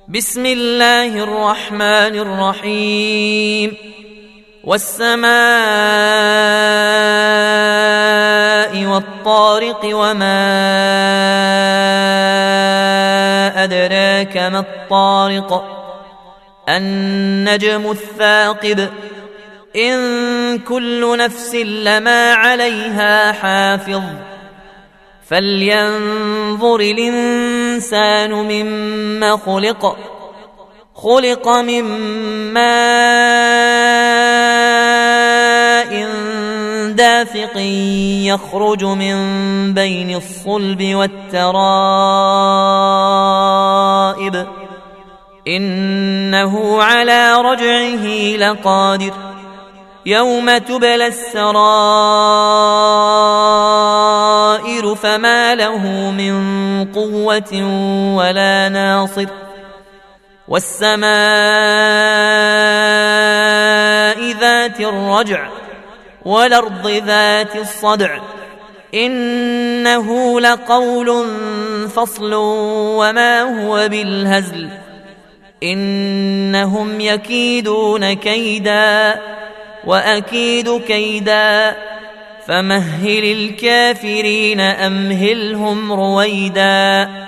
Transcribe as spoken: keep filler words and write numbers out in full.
بسم الله الرحمن الرحيم والسماء والطارق وما أدراك ما الطارق النجم الثاقب إن كل نفس لما عليها حافظ فلينظر الإنسان مما خلق خلق من ماء دافق يخرج من بين الصلب والترائب إنه على رجعه لقادر يوم تبلى السرائر فما له من قوة ولا ناصر والسماء ذات الرجع والأرض ذات الصدع إنه لقول فصل وما هو بالهزل إنهم يكيدون كيدا وأكيد كيدا فمهل الكافرين أمهلهم رويدا.